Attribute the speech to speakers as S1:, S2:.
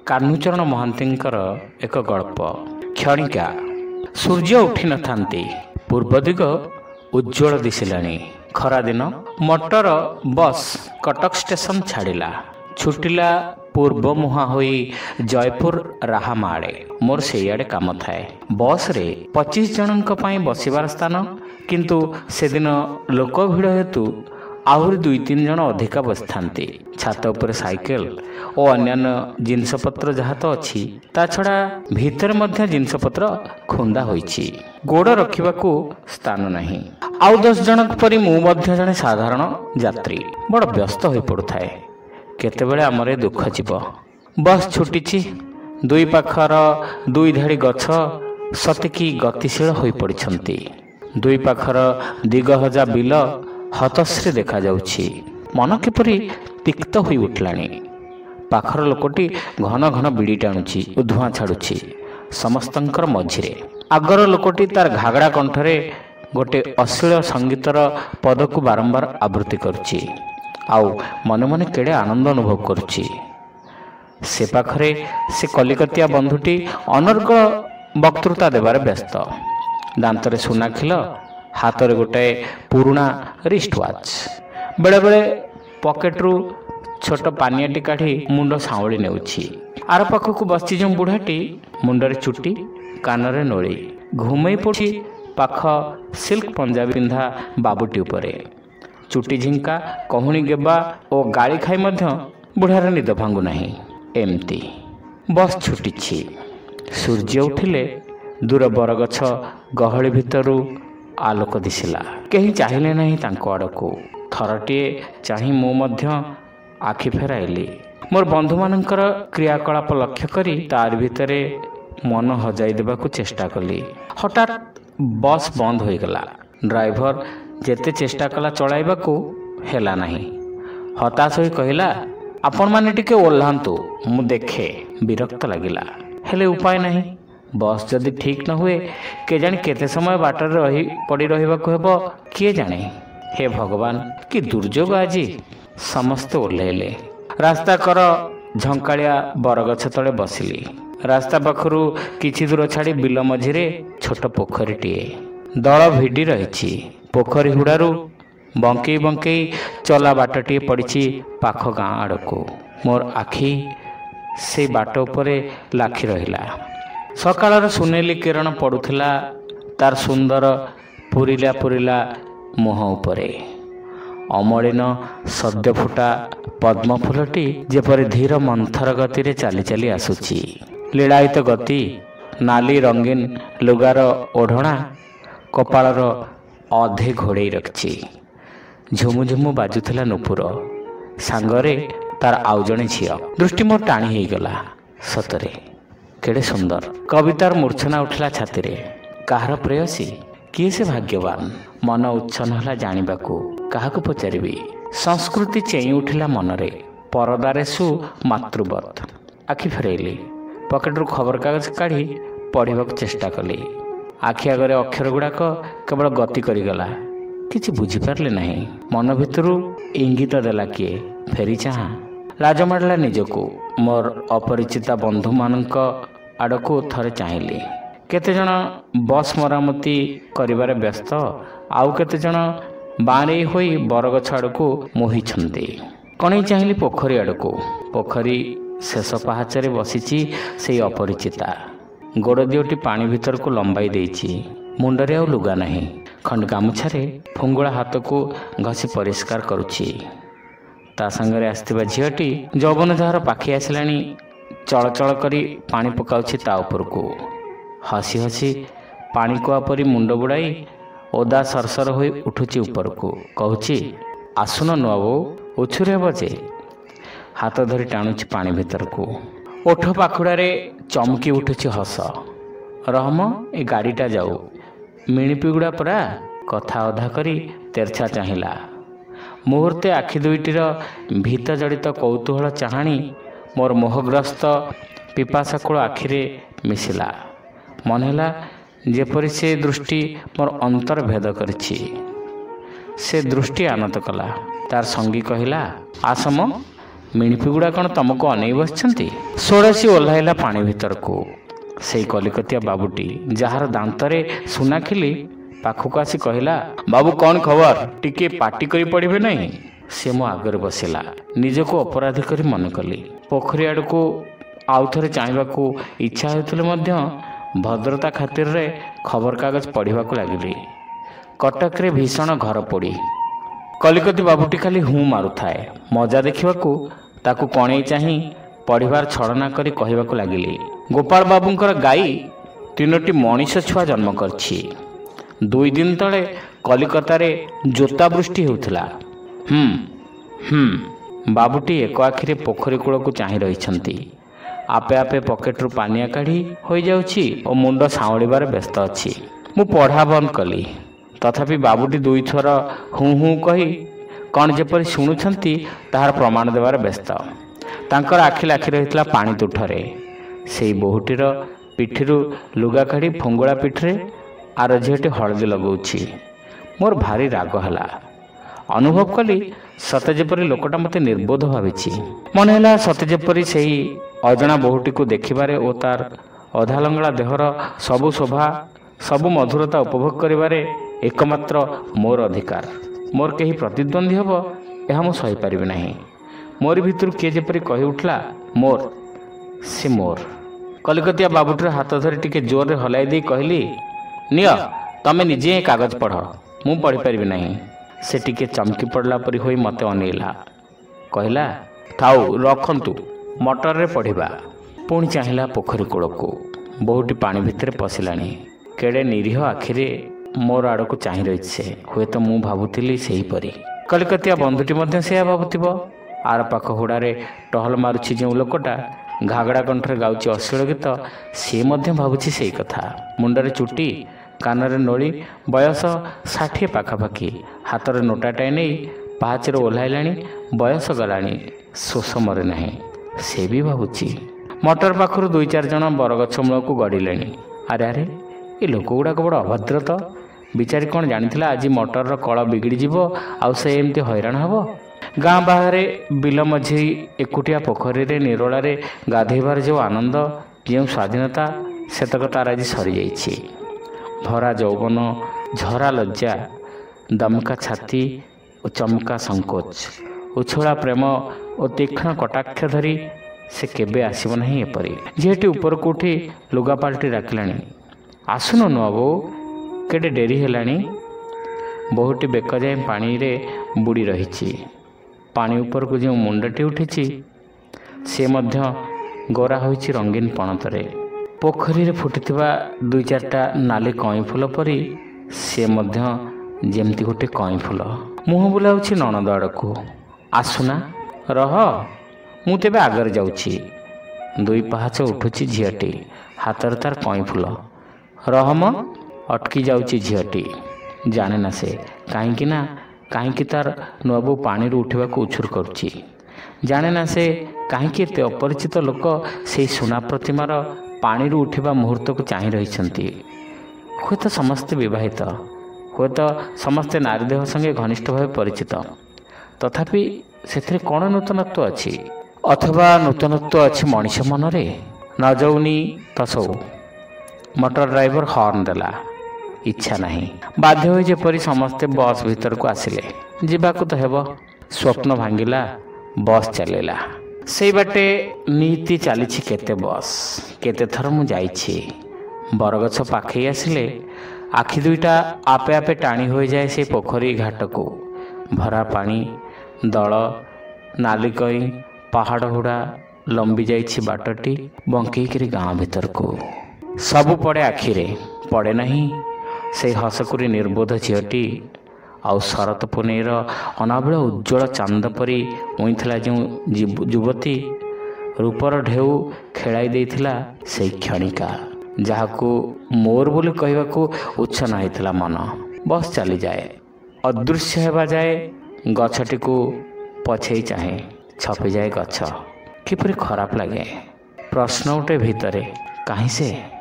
S1: କାହ୍ନୁଚରଣ ମହାନ୍ତିଙ୍କର ଏକ ଗଳ୍ପ। କ୍ଷଣିକା। ସୂର୍ଯ୍ୟ ଉଠି ନଥାନ୍ତି, ପୂର୍ବ ଦିଗ ଉଜ୍ଜଳ ଦିଶିଲାଣି। ଖରାଦିନ। ମଟର ବସ୍ କଟକ ଷ୍ଟେସନ ଛାଡ଼ିଲା, ଛୁଟିଲା ପୂର୍ବ ମୁହାଁ ହୋଇ ଜୟପୁର ରାହାମା ଆଡ଼େ। ମୋର ସେଇଆଡ଼େ କାମ ଥାଏ। ବସ୍ରେ 25 ଜଣଙ୍କ ପାଇଁ ବସିବାର ସ୍ଥାନ, କିନ୍ତୁ ସେଦିନ ଲୋକ ଭିଡ଼ ହେତୁ ଆହୁରି 2-3 ଜଣ ଅଧିକା ବସିଥାନ୍ତି। ଛାତ ଉପରେ ସାଇକେଲ ଓ ଅନ୍ୟାନ୍ୟ ଜିନିଷପତ୍ର ଯାହା ତ ଅଛି, ତା ଛଡ଼ା ଭିତରେ ମଧ୍ୟ ଜିନିଷପତ୍ର ଖୁନ୍ଦା ହୋଇଛି। ଗୋଡ଼ ରଖିବାକୁ ସ୍ଥାନ ନାହିଁ। ଆଉ 10 ଜଣଙ୍କ ପରି ମୁଁ ମଧ୍ୟ ଜଣେ ସାଧାରଣ ଯାତ୍ରୀ। ବଡ଼ ବ୍ୟସ୍ତ ହୋଇପଡ଼ୁଥାଏ। କେତେବେଳେ ଆମର ଏ ଦୁଃଖ ଯିବ। ବସ୍ ଛୁଟିଛି। ଦୁଇ ପାଖର 2 ଧାଡ଼ି ଗଛ ସତେକି ଗତିଶୀଳ ହୋଇପଡ଼ିଛନ୍ତି। ଦୁଇ ପାଖର ଦିଗହଜା ବିଲ ହତଶ୍ରୀ ଦେଖାଯାଉଛି। ମନ କିପରି ତିକ୍ତ ହୋଇ ଉଠିଲାଣି। ପାଖର ଲୋକଟି ଘନ ଘନ ବିଡ଼ି ଟାଣୁଛି ଓ ଧୂଆଁ ଛାଡ଼ୁଛି ସମସ୍ତଙ୍କର ମଝିରେ। ଆଗର ଲୋକଟି ତାର ଘାଗଡ଼ା କଣ୍ଠରେ ଗୋଟିଏ ଅଶ୍ଳୀଳ ସଙ୍ଗୀତର ପଦକୁ ବାରମ୍ବାର ଆବୃତ୍ତି କରୁଛି, ଆଉ ମନେ ମନେ କେଡ଼େ ଆନନ୍ଦ ଅନୁଭବ କରୁଛି। ସେ ପାଖରେ ସେ କଲିକତିଆ ବନ୍ଧୁଟି ଅନର୍ଗଳ ବକ୍ତୃତା ଦେବାରେ ବ୍ୟସ୍ତ। ଦାନ୍ତରେ ସୁନାଖିଲ, ହାତରେ ଗୋଟାଏ ପୁରୁଣା ରିଷ୍ଟ ୱାଚ୍। ବେଳେବେଳେ ପକେଟରୁ ଛୋଟ ପାନିଆଟି କାଢ଼ି ମୁଣ୍ଡ ସାଉଁଳି ନେଉଛି। ଆର ପାଖକୁ ବସିଛି ଯେଉଁ ବୁଢ଼ାଟି, ମୁଣ୍ଡରେ ଚୁଟି, କାନରେ ନୋଳି, ଘୁମେଇ ପଡ଼ୁଛି ପାଖ ସିଲ୍କ ପଞ୍ଜାବୀ ପିନ୍ଧା ବାବୁଟି ଉପରେ। ଚୁଟି ଝିଙ୍କା, କହୁଣି ଗେବା ଓ ଗାଳି ଖାଇ ମଧ୍ୟ ବୁଢ଼ାର ନିଦ ଭାଙ୍ଗୁ ନାହିଁ। ଏମିତି ବସ୍ ଛୁଟିଛି। ସୂର୍ଯ୍ୟ ଉଠିଲେ ଦୂର ବରଗଛ ଗହଳି ଭିତରୁ ଆଲୋକ ଦିଶିଲା। କେହି ଚାହିଁଲେ ନାହିଁ ତାଙ୍କ ଆଡ଼କୁ। ଥରଟିଏ ଚାହିଁ ମୁଁ ମଧ୍ୟ ଆଖି ଫେରାଇଲି। ମୋର ବନ୍ଧୁମାନଙ୍କର କ୍ରିୟାକଳାପ ଲକ୍ଷ୍ୟ କରି ତାରି ଭିତରେ ମନ ହଜାଇ ଦେବାକୁ ଚେଷ୍ଟା କଲି। ହଠାତ୍ ବସ୍ ବନ୍ଦ ହୋଇଗଲା। ଡ୍ରାଇଭର ଯେତେ ଚେଷ୍ଟା କଲା ଚଳାଇବାକୁ, ହେଲା ନାହିଁ। ହତାଶ ହୋଇ କହିଲା, ଆପଣମାନେ ଟିକେ ଓହ୍ଲାନ୍ତୁ, ମୁଁ ଦେଖେ। ବିରକ୍ତ ଲାଗିଲା, ହେଲେ ଉପାୟ ନାହିଁ। ବସ୍ ଯଦି ଠିକ୍ ନ ହୁଏ, କେଜାଣି କେତେ ସମୟ ବାଟରେ ପଡ଼ି ରହିବାକୁ ହେବ, କିଏ ଜାଣେ। ହେ ଭଗବାନ, କି ଦୁର୍ଯୋଗ ଆଜି। ସମସ୍ତେ ଓହ୍ଲାଇଲେ। ରାସ୍ତା କର ଝଙ୍କାଳିଆ ବରଗଛ ତଳେ ବସିଲି। ରାସ୍ତା ପାଖରୁ କିଛି ଦୂର ଛାଡ଼ି ବିଲ ମଝିରେ ଛୋଟ ପୋଖରୀଟିଏ। ଦଳ ଭିଡ଼ି ରହିଛି। ପୋଖରୀ ହୁଡ଼ାରୁ ବଙ୍କେଇ ବଙ୍କେଇ ଚଲା ବାଟଟିଏ ପଡ଼ିଛି ପାଖ ଗାଁ ଆଡ଼କୁ। ମୋର ଆଖି ସେଇ ବାଟ ଉପରେ ଲାଖି ରହିଲା। ସକାଳର ସୁନେଲି କିରଣ ପଡ଼ୁଥିଲା ତାର ସୁନ୍ଦର ପୁରିଲା ପୁରିଲା ମୁହଁ ଉପରେ। ଅମଳିନ ସଦ୍ୟ ଫୁଟା ପଦ୍ମ ଫୁଲଟି ଯେପରି ଧୀର ମନ୍ଥର ଗତିରେ ଚାଲି ଚାଲି ଆସୁଛି। ଲୀଳାୟିତ ଗତି। ନାଲି ରଙ୍ଗୀନ ଲୁଗାର ଓଢ଼ଣା କପାଳର ଅଧେ ଘୋଡ଼େଇ ରଖିଛି। ଝୁମୁଝୁମୁ ବାଜୁଥିଲା ନୂପୁର। ସାଙ୍ଗରେ ତାର ଆଉ ଜଣେ ଝିଅ। ଦୃଷ୍ଟି ମୋର ଟାଣି ହେଇଗଲା। ସତରେ କେଡ଼େ ସୁନ୍ଦର। କବିତାର ମୂର୍ଚ୍ଛନା ଉଠିଲା ଛାତିରେ। କାହାର ପ୍ରେୟସୀ? କିଏ ସେ ଭାଗ୍ୟବାନ? ମନ ଉଚ୍ଛନ୍ନ ହେଲା ଜାଣିବାକୁ। କାହାକୁ ପଚାରିବି? ସଂସ୍କୃତି ଚେଇଁ ଉଠିଲା ମନରେ। ପରଦାରେ ସୁ ମାତୃବତ୍। ଆଖି ଫେରାଇଲି। ପକେଟରୁ ଖବରକାଗଜ କାଢ଼ି ପଢ଼ିବାକୁ ଚେଷ୍ଟା କଲି। ଆଖି ଆଗରେ ଅକ୍ଷର ଗୁଡ଼ାକ କେବଳ ଗତି କରିଗଲା। କିଛି ବୁଝିପାରିଲି ନାହିଁ। ମନ ଭିତରୁ ଇଙ୍ଗିତ ଦେଲା କିଏ, ଫେରି ଚାହାଁ। ଲାଜ ମାଡ଼ିଲା ନିଜକୁ। ମୋର ଅପରିଚିତା ବନ୍ଧୁମାନଙ୍କ ଆଡ଼କୁ ଥରେ ଚାହିଁଲି। କେତେଜଣ ବସ୍ ମରାମତି କରିବାରେ ବ୍ୟସ୍ତ, ଆଉ କେତେଜଣ ବାଁରେଇ ହୋଇ ବରଗଛ ଆଡ଼କୁ ମୋହିଛନ୍ତି। କଣେଇ ଚାହିଁଲି ପୋଖରୀ ଆଡ଼କୁ। ପୋଖରୀ ଶେଷ ପାହାଚରେ ବସିଛି ସେଇ ଅପରିଚିତା। ଗୋଡ଼ ଦିଓଟି ପାଣି ଭିତରକୁ ଲମ୍ବାଇ ଦେଇଛି। ମୁଣ୍ଡରେ ଆଉ ଲୁଗା ନାହିଁ। ଖଣ୍ଡ ଗାମୁଛାରେ ଫୁଙ୍ଗୁଳା ହାତକୁ ଘଷି ପରିଷ୍କାର କରୁଛି। ତା ସାଙ୍ଗରେ ଆସିଥିବା ଝିଅଟି ଯୌବନ ଯାହାର ପାଖି ଆସିଲାଣି, ଚଳଚଳ କରି ପାଣି ପକାଉଛି ତା ଉପରକୁ। ହସି ହସି ପାଣିକୁଆ ପରି ମୁଣ୍ଡ ବୁଡ଼ାଇ ଓଦା ସରସର ହୋଇ ଉଠୁଛି ଉପରକୁ। କହୁଛି, ଆସୁନ ନୂଆ ବୋଉ, ଉଛୁରି ହେବ ଯେ। ହାତ ଧରି ଟାଣୁଛି ପାଣି ଭିତରକୁ। ଓଠ ପାଖୁଡ଼ାରେ ଚମକି ଉଠୁଛି ହସ। ରହମ, ଏ ଗାଡ଼ିଟା ଯାଉ। ମିଣିପିଗୁଡ଼ା ପରା। କଥା ଅଧା କରି ତେର୍ଛା ଚାହିଁଲା। ମୁହୂର୍ତ୍ତେ ଆଖି ଦୁଇଟିର ଭୀତ ଜଡ଼ିତ କୌତୂହଳ ଚାହାଣି ମୋର ମୋହଗ୍ରସ୍ତ ପିପାସାକୁଳ ଆଖିରେ ମିଶିଲା। ମନେ ହେଲା ଯେପରି ସେ ଦୃଷ୍ଟି ମୋର ଅନ୍ତର ଭେଦ କରିଛି। ସେ ଦୃଷ୍ଟି ଆନତ କଲା। ତାର ସଙ୍ଗୀ କହିଲା, ଆସମ, ମିଣିପିଗୁଡ଼ା କ'ଣ ତମକୁ ଅନେଇ ବସିଛନ୍ତି? ଷୋଡ଼ଶୀ ଓହ୍ଲାଇଲା ପାଣି ଭିତରକୁ। ସେଇ କଲିକତିଆ ବାବୁଟି, ଯାହାର ଦାନ୍ତରେ ସୁନାଖିଲି, ପାଖକୁ ଆସି କହିଲା, ବାବୁ କ'ଣ ଖବର? ଟିକେ ପାଟି କରି ପଡ଼ିବେ ନାହିଁ। ସେ ମୋ ଆଗରେ ବସିଲା। ନିଜକୁ ଅପରାଧୀ କରି ମନେ କଲି। ପୋଖରୀ ଆଡ଼କୁ ଆଉ ଥରେ ଚାହିଁବାକୁ ଇଚ୍ଛା ହେଉଥିଲେ ମଧ୍ୟ ଭଦ୍ରତା ଖାତିରରେ ଖବରକାଗଜ ପଢ଼ିବାକୁ ଲାଗିଲି। କଟକରେ ଭୀଷଣ ଘର ପୋଡ଼ି। କଲିକତି ବାବୁଟି ଖାଲି ହୁଁ ମାରୁଥାଏ। ମଜା ଦେଖିବାକୁ ତାକୁ କଣେଇ ଚାହିଁ ପଢ଼ିବାର ଛଳନା କରି କହିବାକୁ ଲାଗିଲି, ଗୋପାଳ ବାବୁଙ୍କର ଗାଈ 3ଟି ମଣିଷ ଛୁଆ ଜନ୍ମ କରିଛି। 2 ଦିନ ତଳେ କଲିକତାରେ ଜୋତା ବୃଷ୍ଟି ହେଉଥିଲା। ବାବୁଟି ଏକ ଆଖିରେ ପୋଖରୀ କୂଳକୁ ଚାହିଁ ରହିଛନ୍ତି। ଆପେ ଆପେ ପକେଟରୁ ପାନିଆ କାଢ଼ି ହୋଇଯାଉଛି ଓ ମୁଣ୍ଡ ସାଉଁଳିବାରେ ବ୍ୟସ୍ତ ଅଛି। ମୁଁ ପଢ଼ା ବନ୍ଦ କଲି। ତଥାପି ବାବୁଟି 2 ଥର ହୁଁ ହୁଁ କହି କ'ଣ ଯେପରି ଶୁଣୁଛନ୍ତି ତାହାର ପ୍ରମାଣ ଦେବାରେ ବ୍ୟସ୍ତ। ତାଙ୍କର ଆଖି ଲାଖି ରହିଥିଲା ପାଣି ତୁଠରେ। ସେଇ ବୋହୂଟିର ପିଠିରୁ ଲୁଗା କାଢ଼ି ଫୁଙ୍ଗୁଳା ପିଠିରେ ଆର ଝିଅଟି ହଳଦୀ ଲଗାଉଛି। ମୋର ଭାରି ରାଗ ହେଲା। ଅନୁଭବ କଲି ସତେ ଯେପରି ଲୋକଟା ମୋତେ ନିର୍ବୋଧ ଭାବିଛି। ମନେ ହେଲା ସତେ ଯେପରି ସେହି ଅଜଣା ବୋହୂଟିକୁ ଦେଖିବାରେ ଓ ତାର ଅଧାଲଙ୍ଗଳା ଦେହର ସବୁ ଶୋଭା, ସବୁ ମଧୁରତା ଉପଭୋଗ କରିବାରେ ଏକମାତ୍ର ମୋର ଅଧିକାର। ମୋର କେହି ପ୍ରତିଦ୍ୱନ୍ଦ୍ୱୀ ହେବ, ଏହା ମୁଁ ସହିପାରିବି ନାହିଁ। ମୋରି ଭିତରୁ କିଏ ଯେପରି କହି ଉଠିଲା, ମୋର, ସେ ମୋର। କଲିକତିଆ ବାବୁଟିର ହାତ ଧରି ଟିକେ ଜୋରରେ ହଲାଇ ଦେଇ କହିଲି, ନିଅ, ତମେ ନିଜେ ହିଁ କାଗଜ ପଢ଼, ମୁଁ ପଢ଼ିପାରିବି ନାହିଁ। ସେ ଟିକେ ଚମକି ପଡ଼ିଲା ପରି ହୋଇ ମୋତେ ଅନେଇଲା। କହିଲା, ଥାଉ, ରଖନ୍ତୁ, ମଟରରେ ପଢ଼ିବା। ପୁଣି ଚାହିଁଲା ପୋଖରୀ କୂଳକୁ। ବୋହୂଟି ପାଣି ଭିତରେ ପଶିଲାଣି। କେଡ଼େ ନିରୀହ ଆଖିରେ ମୋର ଆଡ଼କୁ ଚାହିଁ ରହିଛି ସେ। ହୁଏତ ମୁଁ ଭାବୁଥିଲି ସେହିପରି। କଲିକତିଆ ବନ୍ଧୁଟି ମଧ୍ୟ ସେୟା ଭାବୁଥିବ। ଆର ପାଖ ହୁଡ଼ାରେ ଟହଲ ମାରୁଛି ଯେଉଁ ଲୋକଟା, ଘାଗଡ଼ା କଣ୍ଠରେ ଗାଉଛି ଅଶ୍ଳୀଳ ଗୀତ, ସିଏ ମଧ୍ୟ ଭାବୁଛି ସେଇ କଥା। ମୁଣ୍ଡରେ ଚୁଟି, କାନରେ ନୋଳି, ବୟସ 60 ପାଖାପାଖି। ହାତରେ ନୋଟାଟାଏ ନେଇ ପାହାଚରେ ଓହ୍ଲାଇଲାଣି। ବୟସ ଗଲାଣି, ଶୋଷ ମରେ ନାହିଁ, ସେ ବି ଭାବୁଛି। ମଟର ପାଖରୁ 2-4 ଜଣ ବରଗଛ ମୂଳକୁ ଗଡ଼ିଲେଣି। ଆରେ ଆରେ, ଏ ଲୋକଗୁଡ଼ାକ ବଡ଼ ଅଭଦ୍ର ତ। ବିଚାରି କ'ଣ ଜାଣିଥିଲା ଆଜି ମଟରର କଳ ବିଗିଡ଼ିଯିବ ଆଉ ସେ ଏମିତି ହଇରାଣ ହେବ? ଗାଁ ବାହାରେ ବିଲ ମଝି ଏକୁଟିଆ ପୋଖରୀରେ ନିରୋଳାରେ ଗାଧୋଇବାର ଯେଉଁ ଆନନ୍ଦ, ଯେଉଁ ସ୍ୱାଧୀନତା, ସେତକ ତାର ଆଜି ସରିଯାଇଛି। ଭରା ଯୌବନ, ଝରା ଲଜ୍ଜା, ଦମକା ଛାତି ଓ ଚମକା ସଙ୍କୋଚ, ଉଛୁଳା ପ୍ରେମ ଓ ତୀକ୍ଷ୍ଣ କଟାକ୍ଷ ଧରି ସେ କେବେ ଆସିବ ନାହିଁ ଏପରି। ଝିଅଟି ଉପରକୁ ଉଠି ଲୁଗା ପାଲଟି ଡାକିଲାଣି, ଆସୁନ ନୂଆ ବୋଉ, କେଡ଼େ ଡେରି ହେଲାଣି। ବୋହୂଟି ବେକ ଯାଏ ପାଣିରେ ବୁଡ଼ି ରହିଛି। ପାଣି ଉପରକୁ ଯେଉଁ ମୁଣ୍ଡଟି ଉଠିଛି, ସେ ମଧ୍ୟ ଗୋରା ହୋଇଛି ରଙ୍ଗୀନ ପଣତରେ। ପୋଖରୀରେ ଫୁଟିଥିବା 2-4ଟା ନାଲି କଇଁ ଫୁଲ ପରି ସେ ମଧ୍ୟ ଯେମିତି ଗୋଟେ କଇଁ ଫୁଲ। ମୁହଁ ବୁଲାଉଛି ନଣନ୍ଦ ଆଡ଼କୁ। ଆସୁନା, ରହ, ମୁଁ ତେବେ ଆଗରେ ଯାଉଛି। 2 ପାହାଚ ଉଠୁଛି ଝିଅଟି, ହାତରେ ତାର କଇଁ ଫୁଲ। ରହମ, ଅଟକି ଯାଉଛି ଝିଅଟି। ଜାଣେ ନା ସେ କାହିଁକି ତାର ନୂଆବୋଉ ପାଣିରୁ ଉଠିବାକୁ ଉଛୁର କରୁଛି। ଜାଣେ ନା ସେ କାହିଁକି ଏତେ ଅପରିଚିତ ଲୋକ ସେଇ ସୁନା ପ୍ରତିମାର ପାଣିରୁ ଉଠିବା ମୁହୂର୍ତ୍ତକୁ ଚାହିଁ ରହିଛନ୍ତି। ହୁଏତ ସମସ୍ତେ ବିବାହିତ, ହୁଏତ ସମସ୍ତେ ନାରୀ ଦେହ ସଙ୍ଗେ ଘନିଷ୍ଠ ଭାବେ ପରିଚିତ, ତଥାପି ସେଥିରେ କ'ଣ ନୂତନତ୍ୱ ଅଛି? ଅଥବା ନୂତନତ୍ୱ ଅଛି ମଣିଷ ମନରେ? ନ ଯାଉନି ତ ସଉ। ମଟର ଡ୍ରାଇଭର ହର୍ଣ୍ଣ ଦେଲା। ଇଚ୍ଛା ନାହିଁ। ବାଧ୍ୟ ହୋଇ ଯେପରି ସମସ୍ତେ ବସ୍ ଭିତରକୁ ଆସିଲେ। ଯିବାକୁ ତ ହେବ। ସ୍ୱପ୍ନ ଭାଙ୍ଗିଲା, ବସ୍ ଚାଲିଲା। ସେଇ ବାଟେ ନିତି ଚାଲିଛି କେତେ ବସ୍। କେତେଥର ମୁଁ ଯାଇଛି। ବରଗଛ ପାଖେଇ ଆସିଲେ ଆଖି ଦୁଇଟା ଆପେ ଆପେ ଟାଣି ହୋଇଯାଏ ସେ ପୋଖରୀ ଘାଟକୁ। ଭରା ପାଣି, ଦଳ, ନାଲି କଇଁ, ପାହାଡ଼ ହୁଡ଼ା ଲମ୍ବି ଯାଇଛି ବାଟଟି ବଙ୍କେଇକିରି ଗାଁ ଭିତରକୁ। ସବୁ ପଡ଼େ ଆଖିରେ। ପଡ଼େ ନାହିଁ ସେଇ ହସକୁରି ନିର୍ବୋଧ ଝିଅଟି, ଆଉ ଶରତ ପୁନେଇର ଅନାବିଳ ଉଜ୍ଜ୍ୱଳ ଚାନ୍ଦ ପରି ଉଇଁଥିଲା ଯେଉଁ ଯୁବତୀ, ରୂପର ଢେଉ ଖେଳାଇ ଦେଇଥିଲା ସେଇ କ୍ଷଣିକା, ଯାହାକୁ ମୋର ବୋଲି କହିବାକୁ ଉଚ୍ଛନ୍ନ ହୋଇଥିଲା ମନ। ବସ୍ ଚାଲିଯାଏ। ଅଦୃଶ୍ୟ ହେବା ଯାଏ ଗଛଟିକୁ ପଛେଇ ଚାହେଁ। ଛପିଯାଏ ଗଛ। କିପରି ଖରାପ ଲାଗେ। ପ୍ରଶ୍ନ ଉଠେ ଭିତରେ, କାହିଁ ସେ?